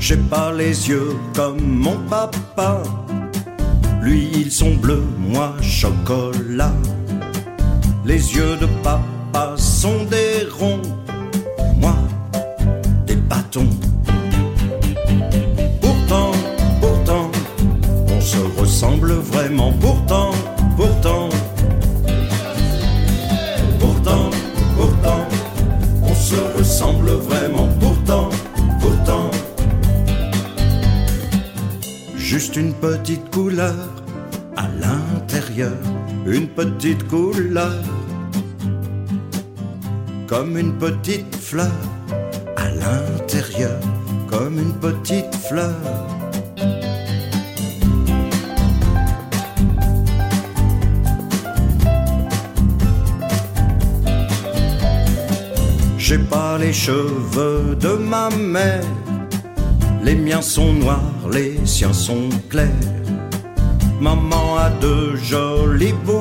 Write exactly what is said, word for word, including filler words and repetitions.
J'ai pas les yeux comme mon papa. Lui, ils sont bleus, moi chocolat. Les yeux de papa sont des ronds, moi des bâtons. Pourtant, pourtant, on se ressemble vraiment. Pourtant, pourtant, pourtant, pourtant, on se ressemble vraiment. Pourtant, pourtant, juste une petite couleur à l'intérieur, une petite couleur, comme une petite fleur à l'intérieur, comme une petite fleur. J'ai pas les cheveux de ma mère, les miens sont noirs, les siens sont clairs. Maman a de jolies boucles